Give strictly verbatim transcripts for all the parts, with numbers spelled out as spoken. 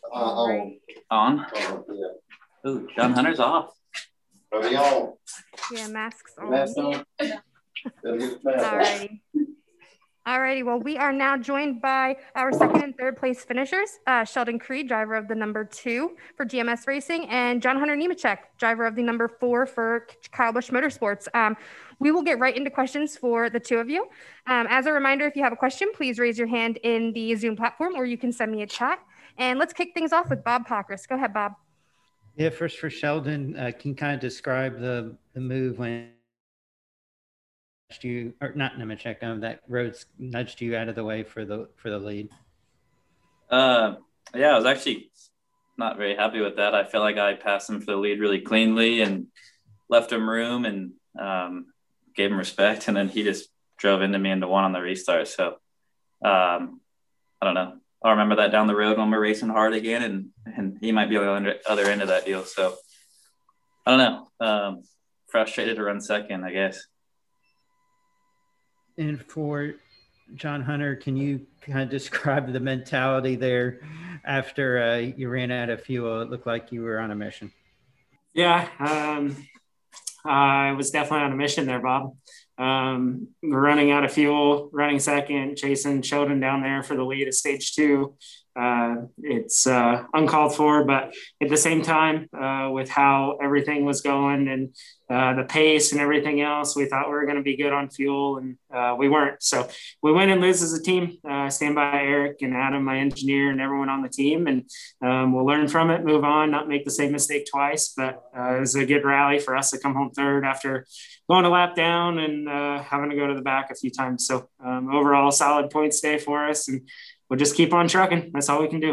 Uh, oh. On. Oh, yeah. Ooh, John Hunter's off. Are they all? Yeah, masks on. Masks on? Alrighty. Alrighty, well, we are now joined by our second and third place finishers, uh, Sheldon Creed, driver of the number two for G M S Racing, and John Hunter Nemechek, driver of the number four for Kyle Busch Motorsports. Um, we will get right into questions for the two of you. Um, as a reminder, if you have a question, please raise your hand in the Zoom platform, or you can send me a chat. And let's kick things off with Bob Pockrass. Go ahead, Bob. Yeah, first for Sheldon, uh, can you kind of describe the, the move when you or not Nemechek, um, that Rhodes nudged you out of the way for the for the lead? Uh, yeah, I was actually not very happy with that. I feel like I passed him for the lead really cleanly and left him room and um, gave him respect, and then he just drove into me into one on the restart. So um, I don't know. I'll remember that down the road when we're racing hard again, and and he might be on the other end of that deal. So I don't know. Um, frustrated to run second, I guess. And for John Hunter, can you kind of describe the mentality there after uh, you ran out of fuel? It looked like you were on a mission. Yeah, um, I was definitely on a mission there, Bob. Um, we're running out of fuel, running second, chasing Sheldon down there for the lead at stage two. Uh, it's uh, uncalled for, but at the same time, uh, with how everything was going and uh, the pace and everything else, we thought we were going to be good on fuel, and uh, we weren't. So we win and lose as a team. Uh, stand by Eric and Adam, my engineer, and everyone on the team, and um, we'll learn from it, move on, not make the same mistake twice. But uh, it was a good rally for us to come home third after going a lap down and uh, having to go to the back a few times. So um, overall, solid points day for us, and we'll just keep on trucking. That's all we can do.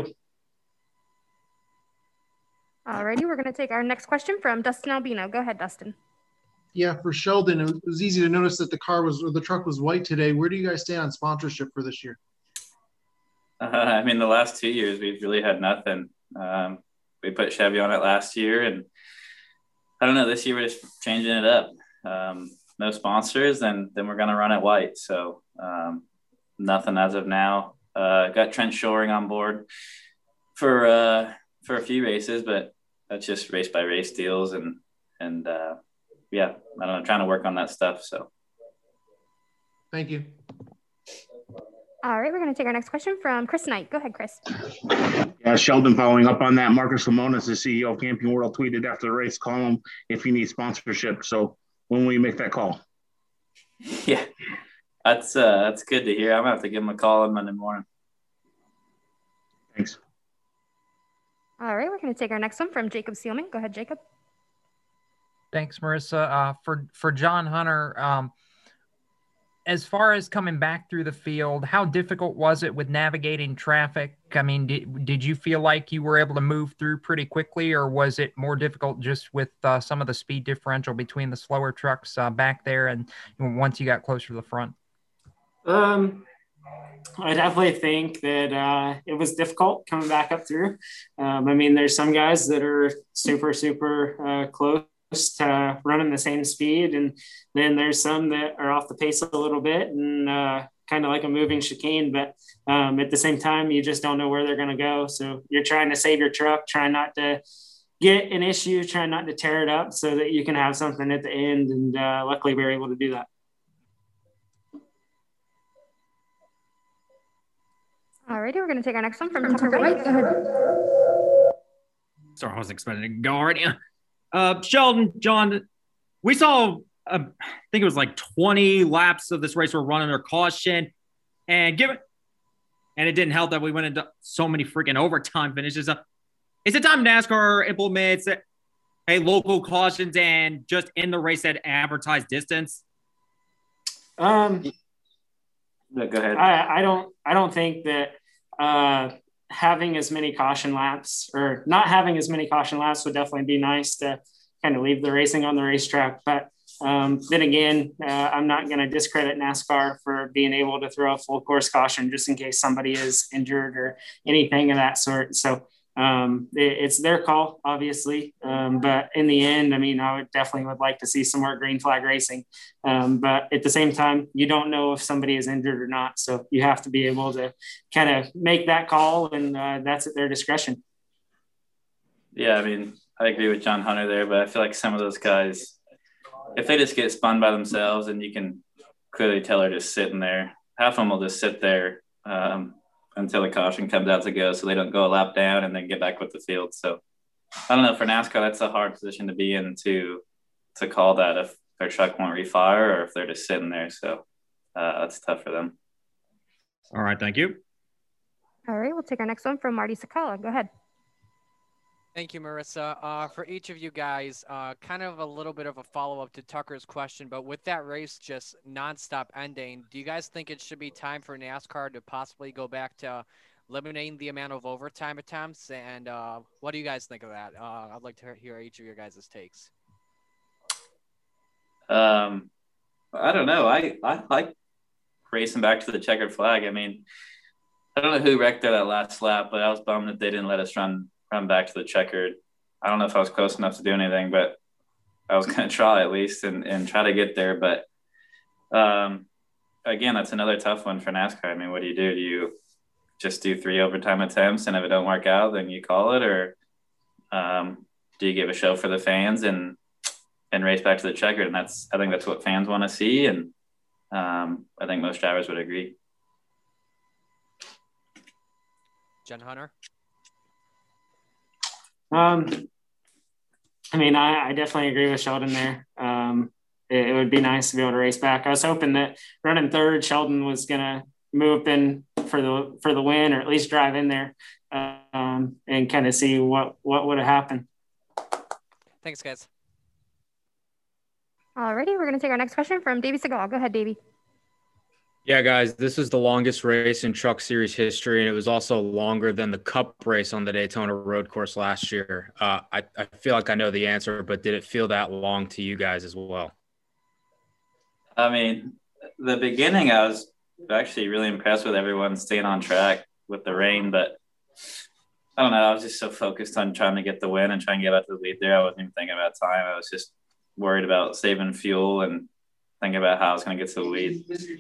Alrighty, we're going to take our next question from Dustin Albino. Go ahead, Dustin. Yeah, for Sheldon, it was easy to notice that the car was, or the truck was white today. Where do you guys stand on sponsorship for this year? Uh, I mean, the last two years, we've really had nothing. Um, we put Chevy on it last year, and I don't know, this year we're just changing it up. Um, no sponsors, and then we're going to run it white. So um, nothing as of now. Uh, got Trent Shoring on board for uh, for a few races, but that's just race by race deals, and and uh, yeah, I don't know, trying to work on that stuff. So, thank you. All right, we're going to take our next question from Chris Knight. Go ahead, Chris. Yeah, Sheldon, following up on that, Marcus Lemonis, the C E O of Camping World, tweeted after the race, call him if you need sponsorship. So, when will you make that call? Yeah. That's uh, that's good to hear. I'm gonna have to give him a call on Monday morning. Thanks. All right, we're going to take our next one from Jacob Seelman. Go ahead, Jacob. Thanks, Marissa. Uh, for for John Hunter, um, as far as coming back through the field, how difficult was it with navigating traffic? I mean, did, did you feel like you were able to move through pretty quickly, or was it more difficult just with uh, some of the speed differential between the slower trucks uh, back there and you know, once you got closer to the front? Um, I definitely think that uh, it was difficult coming back up through. Um, I mean, there's some guys that are super, super uh, close to running the same speed, and then there's some that are off the pace a little bit and uh, kind of like a moving chicane. But um, at the same time, you just don't know where they're going to go. So you're trying to save your truck, trying not to get an issue, trying not to tear it up so that you can have something at the end. And uh, luckily, we were able to do that. All righty, we're going to take our next one from Tucker Wright. Go ahead. Sorry, I wasn't expecting to go already. Uh, Sheldon, John, we saw, uh, I think it was like twenty laps of this race were running under caution, and given, and it didn't help that we went into so many freaking overtime finishes. Uh, is it time NASCAR implements a local cautions and just in the race at advertised distance? Um. No, go ahead. I, I don't I don't think that uh, having as many caution laps or not having as many caution laps would definitely be nice to kind of leave the racing on the racetrack. But um, then again, uh, I'm not going to discredit NASCAR for being able to throw a full course caution just in case somebody is injured or anything of that sort. So um, it, it's their call, obviously. Um, but in the end, I mean, I would definitely would like to see some more green flag racing. Um, but at the same time, you don't know if somebody is injured or not. So you have to be able to kind of make that call, and uh, that's at their discretion. Yeah, I mean, I agree with John Hunter there, but I feel like some of those guys, if they just get spun by themselves, and you can clearly tell they're just sitting there. Half of them will just sit there um, until the caution comes out to go, so they don't go a lap down and then get back with the field. So I don't know, for NASCAR, that's a hard position to be in to to call that if their truck won't refire or if they're just sitting there. So uh, that's tough for them. All right, thank you. All right, we'll take our next one from Marty Sakala. Go ahead. Thank you, Marissa. Uh, for each of you guys, uh, kind of a little bit of a follow-up to Tucker's question, but with that race just nonstop ending, do you guys think it should be time for NASCAR to possibly go back to eliminating the amount of overtime attempts? And uh, what do you guys think of that? Uh, I'd like to hear each of your guys' takes. Um, I don't know. I, I like racing back to the checkered flag. I mean, I don't know who wrecked there that last lap, but I was bummed that they didn't let us run run back to the checkered. I don't know if I was close enough to do anything, but I was going to try at least and, and try to get there. But um, again, that's another tough one for NASCAR. I mean, what do you do? Do you just do three overtime attempts, and if it don't work out, then you call it? Or um, do you give a show for the fans and and race back to the checkered? And that's, I think that's what fans want to see. And um, I think most drivers would agree. Jen Hunter? Um, I mean, I, I definitely agree with Sheldon there. Um, it, it would be nice to be able to race back. I was hoping that running third, Sheldon was going to move in for the for the win, or at least drive in there um, and kind of see what, what would have happened. Thanks, guys. Alrighty, we're going to take our next question from Davey Segal. Go ahead, Davey. Yeah, guys, this is the longest race in Truck Series history, and it was also longer than the Cup race on the Daytona Road Course last year. Uh, I, I feel like I know the answer, but did it feel that long to you guys as well? I mean, the beginning, I was actually really impressed with everyone staying on track with the rain, but I don't know. I was just so focused on trying to get the win and trying to get out to the lead there. I wasn't even thinking about time. I was just worried about saving fuel and thinking about how I was going to get to the lead.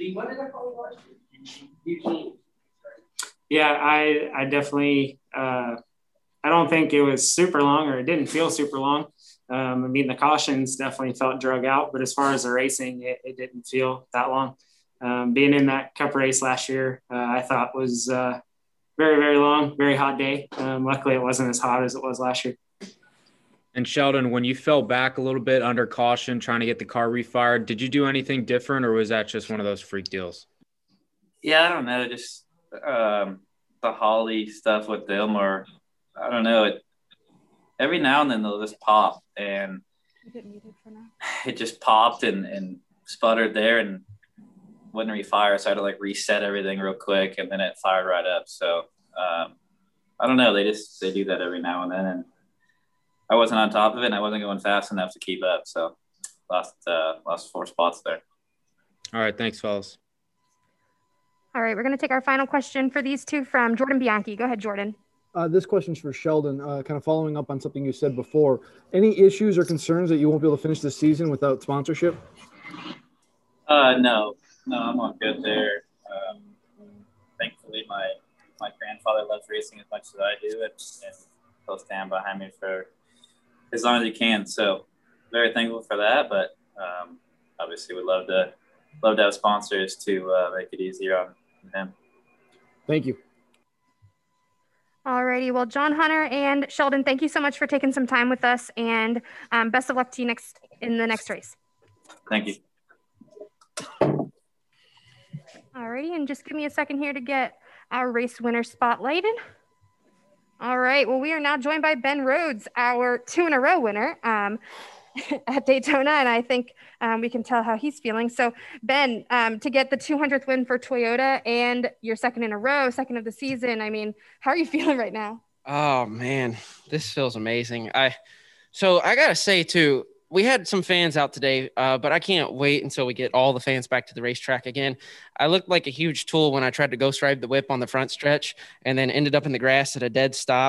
Yeah, I I definitely uh, I don't think it was super long, or it didn't feel super long. Um, I mean, the cautions definitely felt drug out, but as far as the racing, it, it didn't feel that long. Um, being in that Cup race last year, uh, I thought was uh, very, very long, very hot day. Um, luckily, it wasn't as hot as it was last year. And Sheldon, when you fell back a little bit under caution, trying to get the car refired, did you do anything different, or was that just one of those freak deals? Yeah, I don't know. Just um, the Holly stuff with them, or I don't know. It every now and then they'll just pop, and it just popped and, and sputtered there and wouldn't refire. So I had to like reset everything real quick, and then it fired right up. So um, I don't know. They just they do that every now and then, and I wasn't on top of it, and I wasn't going fast enough to keep up. So lost uh, lost four spots there. All right. Thanks, fellas. All right, we're going to take our final question for these two from Jordan Bianchi. Go ahead, Jordan. Uh, this question's for Sheldon, uh, kind of following up on something you said before. Any issues or concerns that you won't be able to finish this season without sponsorship? Uh, no, no, I'm all good there. Um, thankfully, my my grandfather loves racing as much as I do, and, and he'll stand behind me for as long as he can. So very thankful for that, but um, obviously would love to love to have sponsors to uh, make it easier on him. Thank you. All righty. Well, John Hunter and Sheldon, thank you so much for taking some time with us, and um, best of luck to you next in the next race. Thank you. All righty, and just give me a second here to get our race winner spotlighted. All right. Well, we are now joined by Ben Rhodes, our two in a row winner um, at Daytona, and I think um, we can tell how he's feeling. So, Ben, um, to get the two hundredth win for Toyota and your second in a row, second of the season, I mean, how are you feeling right now? Oh man, this feels amazing. I so I gotta say too, we had some fans out today, uh, but I can't wait until we get all the fans back to the racetrack again. I looked like a huge tool when I tried to ghost ride the whip on the front stretch and then ended up in the grass at a dead stop.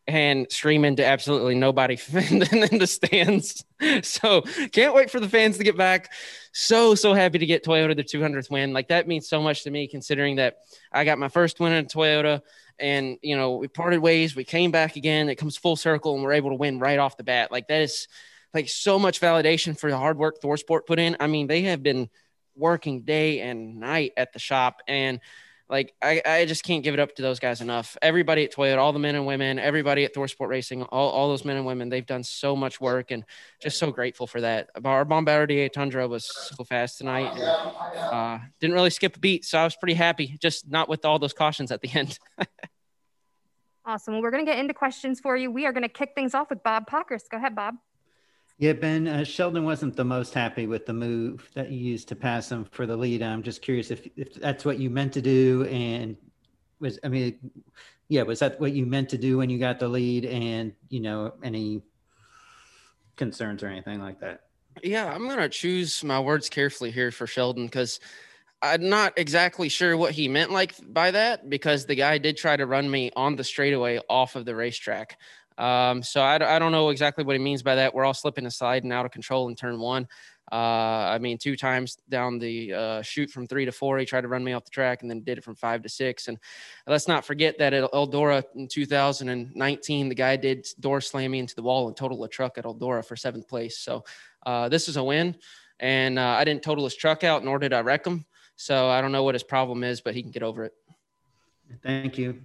and screaming to absolutely nobody in the stands. So can't wait for the fans to get back. So, so happy to get Toyota the two hundredth win. Like that means so much to me, considering that I got my first win in Toyota and, you know, we parted ways, we came back again, it comes full circle and we're able to win right off the bat. Like that is like so much validation for the hard work ThorSport put in. I mean, they have been working day and night at the shop, and like, I, I just can't give it up to those guys enough. Everybody at Toyota, all the men and women, everybody at ThorSport Racing, all, all those men and women, they've done so much work, and just so grateful for that. Our Bombardier Tundra was so fast tonight. And, uh, didn't really skip a beat, so I was pretty happy, just not with all those cautions at the end. Awesome. Well, we're going to get into questions for you. We are going to kick things off with Bob Pockrass. Go ahead, Bob. Yeah, Ben, uh, Sheldon wasn't the most happy with the move that you used to pass him for the lead. I'm just curious if, if that's what you meant to do. And was, I mean, yeah, was that what you meant to do when you got the lead, and, you know, any concerns or anything like that? Yeah, I'm going to choose my words carefully here for Sheldon, because I'm not exactly sure what he meant like by that, because the guy did try to run me on the straightaway off of the racetrack. Um, so I, I don't know exactly what he means by that. We're all slipping and sliding out of control in turn one. Uh, I mean, two times down the uh, chute from three to four, he tried to run me off the track, and then did it from five to six. And let's not forget that at Eldora in two thousand nineteen, the guy did door slam me into the wall and total a truck at Eldora for seventh place. So uh, this is a win, and uh, I didn't total his truck out, nor did I wreck him. So I don't know what his problem is, but he can get over it. Thank you.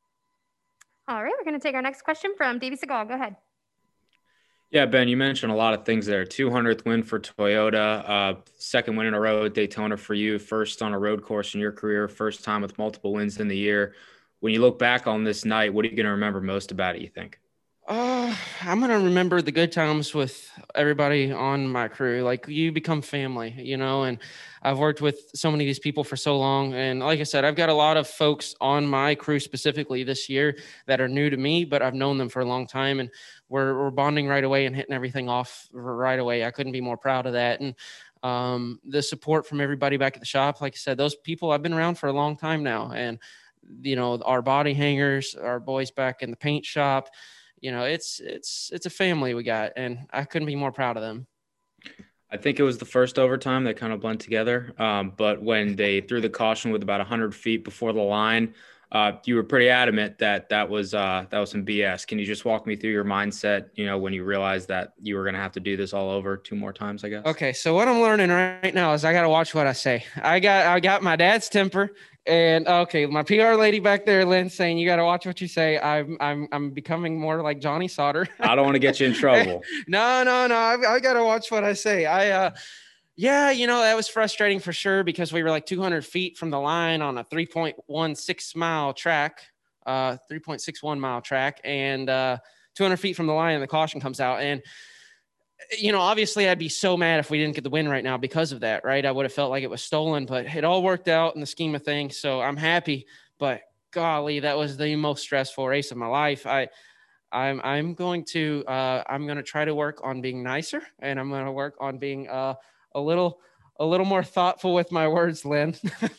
All right, we're going to take our next question from Davey Segal. Go ahead. Yeah, Ben, you mentioned a lot of things there. two hundredth win for Toyota, uh, second win in a row at Daytona for you, first on a road course in your career, first time with multiple wins in the year. When you look back on this night, what are you going to remember most about it, you think? Uh, I'm going to remember the good times with everybody on my crew. Like, you become family, you know, and I've worked with so many of these people for so long. And like I said, I've got a lot of folks on my crew specifically this year that are new to me, but I've known them for a long time, and we're, we're bonding right away and hitting everything off right away. I couldn't be more proud of that. And um, the support from everybody back at the shop, like I said, those people, I've been around for a long time now. And, you know, our body hangers, our boys back in the paint shop, you know, it's, it's, it's a family we got, and I couldn't be more proud of them. I think it was the first overtime that kind of blend together. Um, but when they threw the caution with about a hundred feet before the line, uh, you were pretty adamant that that was, uh, that was some B S. Can you just walk me through your mindset, you know, when you realized that you were going to have to do this all over two more times, I guess? Okay. So what I'm learning right now is I got to watch what I say. I got, I got my dad's temper. And okay, my P R lady back there, Lynn, saying you got to watch what you say. I'm, I'm, I'm becoming more like Johnny Sauter. I don't want to get you in trouble. no, no, no. I, I got to watch what I say. I, uh, yeah, you know, that was frustrating for sure, because we were like two hundred feet from the line on a three point one six mile track, uh, three point six one mile track, and uh, two hundred feet from the line, and the caution comes out. And you know, obviously I'd be so mad if we didn't get the win right now because of that, right? I would have felt like it was stolen, but it all worked out in the scheme of things. So I'm happy, but golly, that was the most stressful race of my life. I, I'm, I'm going to, uh, I'm going to try to work on being nicer, and I'm going to work on being uh, a little, a little more thoughtful with my words, Lynn.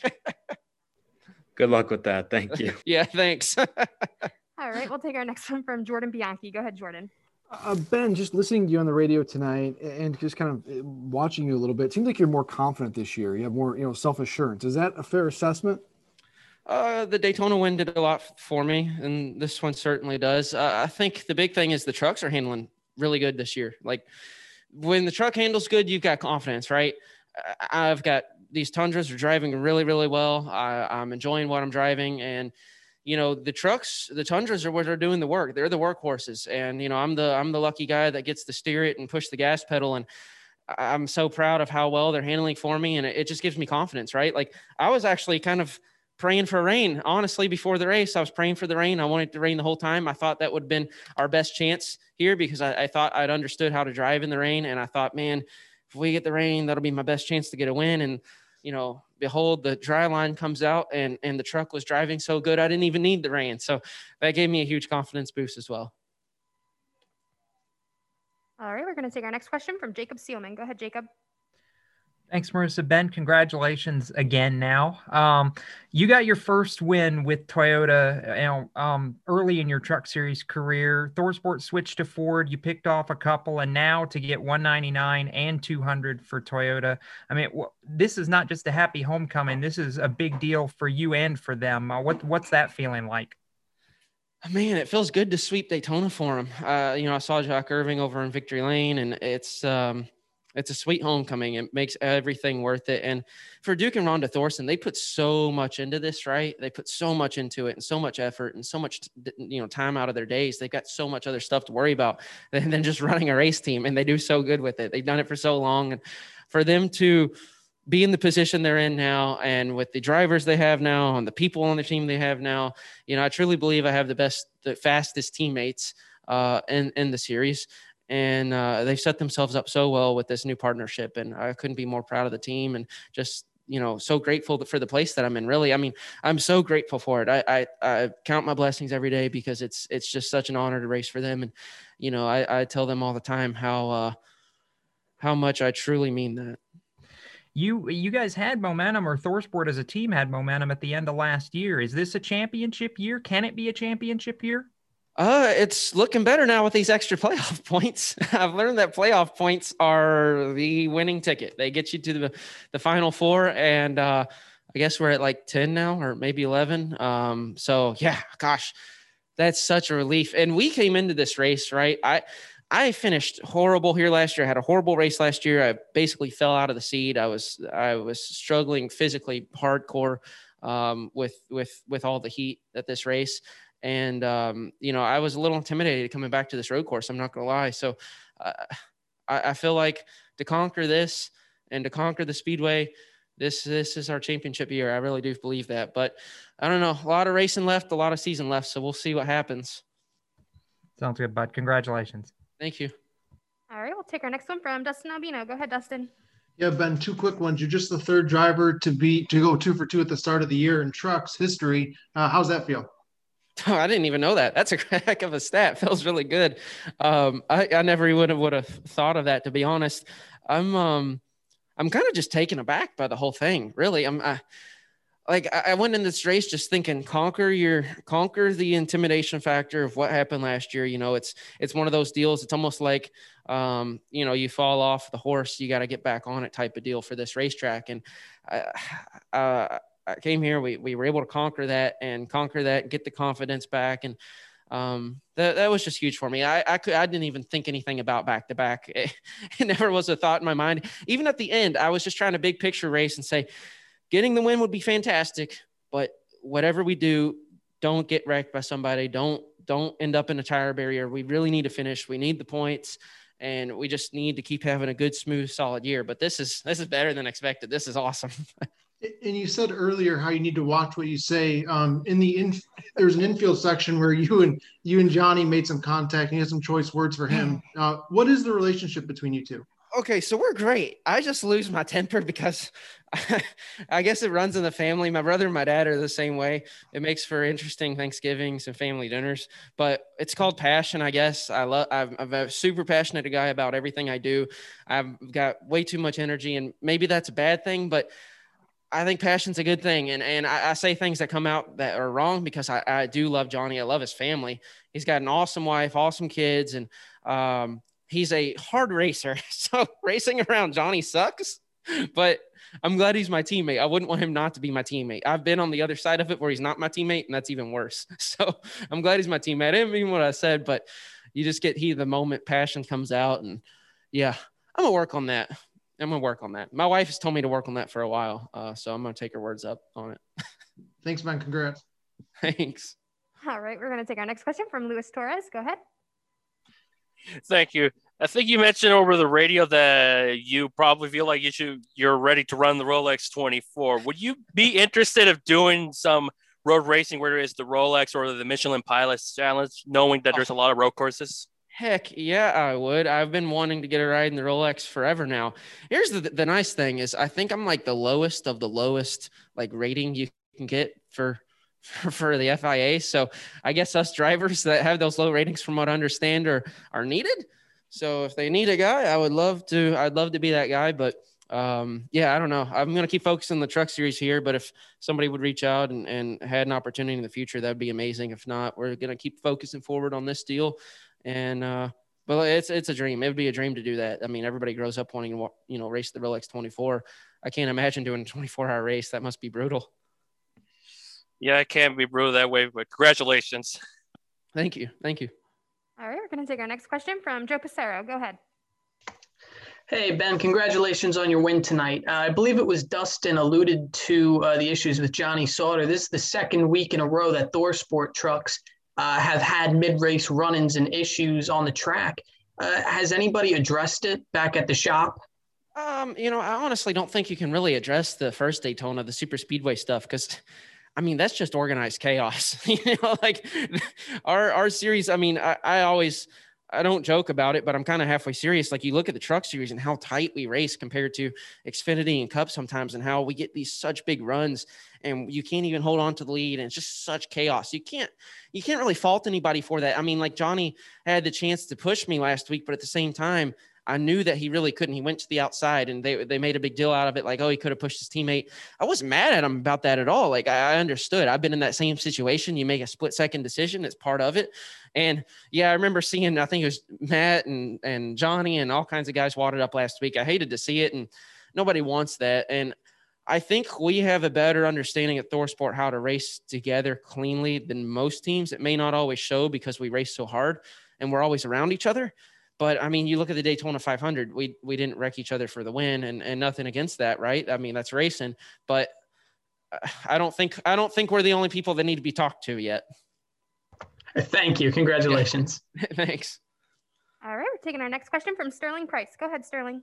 Good luck with that. Thank you. Yeah, thanks. All right, we'll take our next one from Jordan Bianchi. Go ahead, Jordan. Uh, Ben, just listening to you on the radio tonight and just kind of watching you a little bit, it seems like you're more confident this year. You have more, you know, self-assurance. Is that a fair assessment? Uh, the Daytona win did a lot for me, and this one certainly does. Uh, I think the big thing is the trucks are handling really good this year. Like, when the truck handles good, you've got confidence, right? I've got these Tundras are driving really, really well. I, I'm enjoying what I'm driving, and you know, the trucks, the Tundras are what are doing the work. They're the workhorses. And, you know, I'm the, I'm the lucky guy that gets to steer it and push the gas pedal. And I'm so proud of how well they're handling for me. And it, it just gives me confidence, right? Like, I was actually kind of praying for rain. Honestly, before the race, I was praying for the rain. I wanted to rain the whole time. I thought that would have been our best chance here, because I, I thought I'd understood how to drive in the rain. And I thought, man, if we get the rain, that'll be my best chance to get a win. And, you know, behold, the dry line comes out, and, and the truck was driving so good, I didn't even need the rain. So that gave me a huge confidence boost as well. All right, we're going to take our next question from Jacob Seelman. Go ahead, Jacob. Thanks, Marissa. Ben, congratulations again now. Um, you got your first win with Toyota you know, um, early in your Truck Series career. ThorSport switched to Ford. You picked off a couple, and now to get one ninety-nine and two hundred for Toyota. I mean, w- this is not just a happy homecoming. This is a big deal for you and for them. Uh, what What's that feeling like? Man, it feels good to sweep Daytona for him. Uh, you know, I saw Jack Irving over in Victory Lane, and it's um, – it's a sweet homecoming. It makes everything worth it. And for Duke and Rhonda Thorson, they put so much into this, right? They put so much into it and so much effort and so much, you know, time out of their days. They've got so much other stuff to worry about than just running a race team. And they do so good with it. They've done it for so long. And for them to be in the position they're in now, and with the drivers they have now and the people on the team they have now, you know, I truly believe I have the best, the fastest teammates uh, in, in the series. And uh, they've set themselves up so well with this new partnership. And I couldn't be more proud of the team and just, you know, so grateful for the place that I'm in. Really, I mean, I'm so grateful for it. I, I, I count my blessings every day because it's it's just such an honor to race for them. And, you know, I, I tell them all the time how uh, how much I truly mean that. You you guys had momentum, or ThorSport as a team had momentum at the end of last year. Is this a championship year? Can it be a championship year? Uh, it's looking better now with these extra playoff points. I've learned that playoff points are the winning ticket. They get you to the, the final four. And uh, I guess we're at like ten now, or maybe eleven. Um, so yeah, gosh, that's such a relief. And we came into this race, right? I, I finished horrible here last year. I had a horrible race last year. I basically fell out of the seat. I was, I was struggling physically hardcore um, with, with, with all the heat at this race. And, um, you know, I was a little intimidated coming back to this road course. I'm not going to lie. So uh, I, I feel like to conquer this and to conquer the Speedway, this, this is our championship year. I really do believe that. But I don't know, a lot of racing left, a lot of season left. So we'll see what happens. Sounds good, bud. Congratulations. Thank you. All right, we'll take our next one from Dustin Albino. Go ahead, Dustin. Yeah, Ben, two quick ones. You're just the third driver to beat, to go two for two at the start of the year in trucks history. Uh, how's that feel? Oh, I didn't even know that. That's a heck of a stat. Feels really good. Um, I, I never would have would have thought of that, to be honest. I'm um, I'm kind of just taken aback by the whole thing. Really, I'm I, like I went in this race just thinking conquer your conquer the intimidation factor of what happened last year. You know, it's it's one of those deals. It's almost like um, you know, you fall off the horse, you got to get back on it type of deal for this racetrack. And I, uh, I came here, we, we were able to conquer that and conquer that, get the confidence back. And um, that, that was just huge for me. I, I could, I didn't even think anything about back to back. It never was a thought in my mind. Even at the end, I was just trying to big picture race and say, getting the win would be fantastic, but whatever we do, don't get wrecked by somebody. Don't, don't end up in a tire barrier. We really need to finish. We need the points, and we just need to keep having a good, smooth, solid year. But this is, this is better than expected. This is awesome. And you said earlier how you need to watch what you say. Um, in the in, there's an infield section where you and you and Johnny made some contact, and you had some choice words for him. Uh, what is the relationship between you two? Okay, so we're great. I just lose my temper because I guess it runs in the family. My brother and my dad are the same way. It makes for interesting Thanksgivings and family dinners, but it's called passion, I guess. I love, I'm, I'm a super passionate guy about everything I do. I've got way too much energy, and maybe that's a bad thing, but I think passion's a good thing. And, and I, I say things that come out that are wrong because I, I do love Johnny. I love his family. He's got an awesome wife, awesome kids. And um, he's a hard racer. So racing around Johnny sucks, but I'm glad he's my teammate. I wouldn't want him not to be my teammate. I've been on the other side of it where he's not my teammate, and that's even worse. So I'm glad he's my teammate. I didn't mean what I said, but you just get he, the moment passion comes out, and yeah, I'm gonna work on that. I'm going to work on that. My wife has told me to work on that for a while. Uh, so I'm going to take her words up on it. Thanks, man. Congrats. Thanks. All right. We're going to take our next question from Luis Torres. Go ahead. Thank you. I think you mentioned over the radio that you probably feel like you should, you're ready to run the Rolex twenty-four. Would you be interested of doing some road racing, whether it's the Rolex or the Michelin Pilots Challenge, knowing that there's a lot of road courses? Heck yeah, I would. I've been wanting to get a ride in the Rolex forever now. Here's the the nice thing is I think I'm like the lowest of the lowest like rating you can get for, for for the F I A. So I guess us drivers that have those low ratings, from what I understand, are are needed. So if they need a guy, I would love to. I'd love to be that guy. But um, yeah, I don't know. I'm going to keep focusing on the truck series here, but if somebody would reach out and, and had an opportunity in the future, that'd be amazing. If not, we're going to keep focusing forward on this deal. And, uh, but it's, it's a dream. It would be a dream to do that. I mean, everybody grows up wanting to, you know, race the Rolex twenty-four. I can't imagine doing a twenty-four hour race. That must be brutal. Yeah, it can be brutal that way, but congratulations. Thank you. Thank you. All right, we're going to take our next question from Joe Passero. Go ahead. Hey, Ben, congratulations on your win tonight. Uh, I believe it was Dustin alluded to uh, the issues with Johnny Sauter. This is the second week in a row that ThorSport trucks uh, have had mid-race run-ins and issues on the track. Uh, has anybody addressed it back at the shop? Um, you know, I honestly don't think you can really address the first Daytona, the super speedway stuff, because I mean, that's just organized chaos. You know, like our, our series, I mean, I, I always, I don't joke about it, but I'm kind of halfway serious. Like you look at the truck series and how tight we race compared to Xfinity and Cup sometimes, and how we get these such big runs and you can't even hold on to the lead. And it's just such chaos. You can't, you can't really fault anybody for that. I mean, like Johnny had the chance to push me last week, but at the same time, I knew that he really couldn't. He went to the outside and they, they made a big deal out of it. Like, oh, he could have pushed his teammate. I wasn't mad at him about that at all. Like I, I understood. I've been in that same situation. You make a split second decision. It's part of it. And yeah, I remember seeing, I think it was Matt and, and Johnny and all kinds of guys wadded up last week. I hated to see it and nobody wants that. And I think we have a better understanding at ThorSport how to race together cleanly than most teams. It may not always show because we race so hard and we're always around each other. But I mean, you look at the Daytona five hundred, we we didn't wreck each other for the win, and, and nothing against that, right? I mean, that's racing, but I don't think I don't think we're the only people that need to be talked to yet. Thank you. Congratulations. Thanks. All right, we're taking our next question from Sterling Price. Go ahead, Sterling.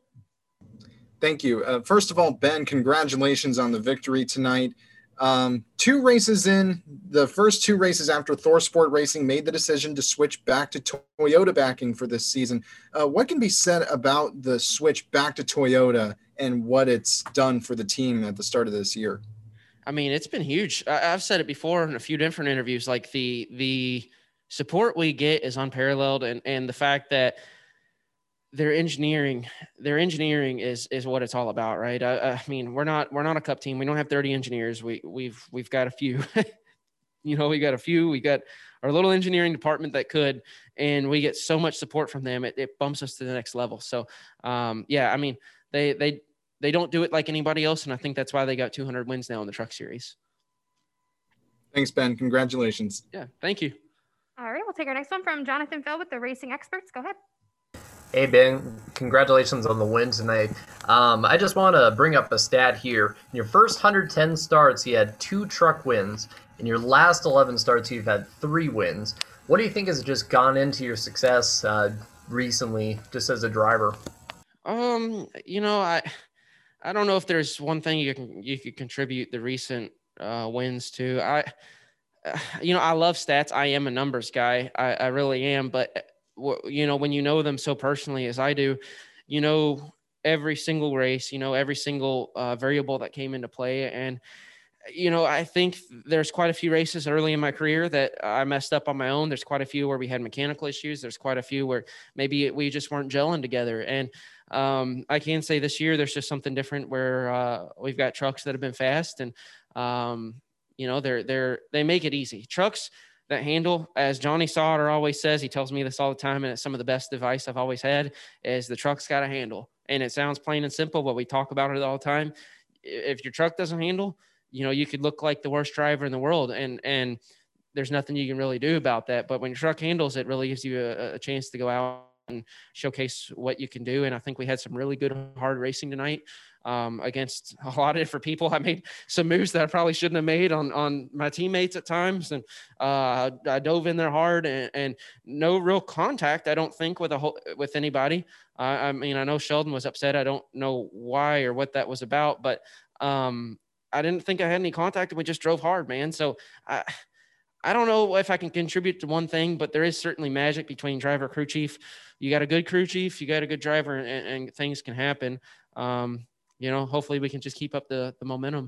Thank you. Uh, first of all, Ben, congratulations on the victory tonight. Um, two races in, the first two races after ThorSport Racing made the decision to switch back to Toyota backing for this season. Uh, what can be said about the switch back to Toyota and what it's done for the team at the start of this year? I mean, it's been huge. I, I've said it before in a few different interviews, like the, the support we get is unparalleled. And, and the fact that their engineering, their engineering is, is what it's all about. Right. I, I mean, we're not, we're not a cup team. We don't have thirty engineers. We we've, we've got a few, you know, we got a few, we got our little engineering department that could, and we get so much support from them. It, it bumps us to the next level. So um, yeah, I mean, they, they, they don't do it like anybody else. And I think that's why they got two hundred wins now in the truck series. Thanks, Ben. Congratulations. Yeah. Thank you. All right. We'll take our next one from Jonathan Fell with the Racing Experts. Go ahead. Hey, Ben, congratulations on the win tonight. Um, I just want to bring up a stat here. In your first one hundred ten starts, you had two truck wins. In your last eleven starts, you've had three wins. What do you think has just gone into your success uh, recently, just as a driver? Um, you know, I I don't know if there's one thing you can you could contribute the recent uh, wins to. I, uh, you know, I love stats. I am a numbers guy. I, I really am, but you know, when you know them so personally as I do, you know, every single race, you know, every single uh, variable that came into play. And, you know, I think there's quite a few races early in my career that I messed up on my own. There's quite a few where we had mechanical issues. There's quite a few where maybe we just weren't gelling together. And um, I can say this year, there's just something different where uh, we've got trucks that have been fast and, um, you know, they're, they're, they make it easy. Trucks that handle, as Johnny Sauter always says, he tells me this all the time, and it's some of the best advice I've always had, is the truck's got to handle. And it sounds plain and simple, but we talk about it all the time. If your truck doesn't handle, you know, you could look like the worst driver in the world, and and there's nothing you can really do about that. But when your truck handles, it really gives you a, a chance to go out and showcase what you can do. And I think we had some really good hard racing tonight. Um, against a lot of different people. I made some moves that I probably shouldn't have made on, on my teammates at times. And uh, I dove in there hard and, and no real contact, I don't think, with a whole, with anybody. Uh, I mean, I know Sheldon was upset. I don't know why or what that was about, but um, I didn't think I had any contact, and we just drove hard, man. So I, I don't know if I can contribute to one thing, but there is certainly magic between driver, crew chief. You got a good crew chief, you got a good driver, and, and things can happen. Um, You know, hopefully we can just keep up the, the momentum.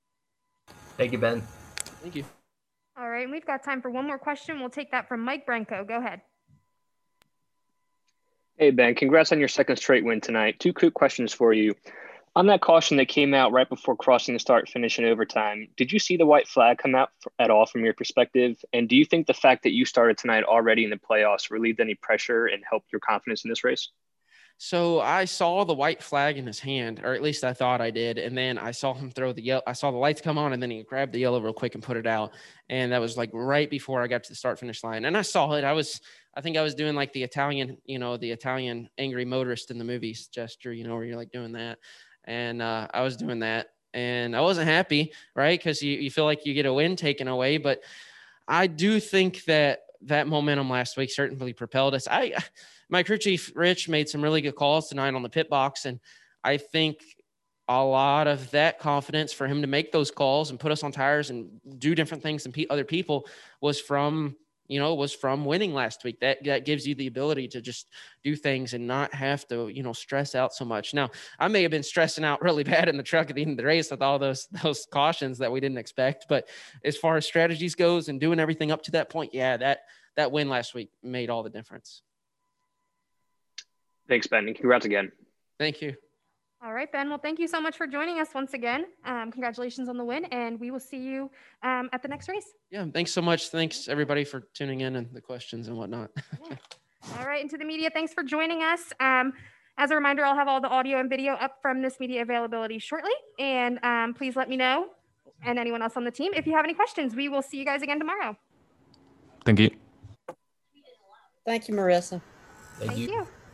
Thank you, Ben. Thank you. All right, and we've got time for one more question. We'll take that from Mike Branco. Go ahead. Hey, Ben, congrats on your second straight win tonight. Two quick questions for you. On that caution that came out right before crossing the start finish in overtime, did you see the white flag come out at all from your perspective? And do you think the fact that you started tonight already in the playoffs relieved any pressure and helped your confidence in this race? So I saw the white flag in his hand, or at least I thought I did. And then I saw him throw the yellow. I saw the lights come on, and then he grabbed the yellow real quick and put it out. And that was like right before I got to the start finish line. And I saw it. I was, I think I was doing like the Italian, you know, the Italian angry motorist in the movies gesture, you know, where you're like doing that. And uh, I was doing that, and I wasn't happy, right? Because you, you feel like you get a win taken away. But I do think that that momentum last week certainly propelled us. I, my crew chief, Rich, made some really good calls tonight on the pit box. And I think a lot of that confidence for him to make those calls and put us on tires and do different things than pe- other people was from, you know, was from winning last week. That, that gives you the ability to just do things and not have to, you know, stress out so much. Now, I may have been stressing out really bad in the truck at the end of the race with all those, those cautions that we didn't expect. But as far as strategies goes and doing everything up to that point, yeah, that, that win last week made all the difference. Thanks, Ben, and congrats again. Thank you. All right, Ben. Well, thank you so much for joining us once again. Um, congratulations on the win, and we will see you um, at the next race. Yeah, thanks so much. Thanks, everybody, for tuning in and the questions and whatnot. Yeah. All right, and to the media, thanks for joining us. Um, as a reminder, I'll have all the audio and video up from this media availability shortly, and um, please let me know, and anyone else on the team, if you have any questions. We will see you guys again tomorrow. Thank you. Thank you, Marissa. Thank, Thank you. you.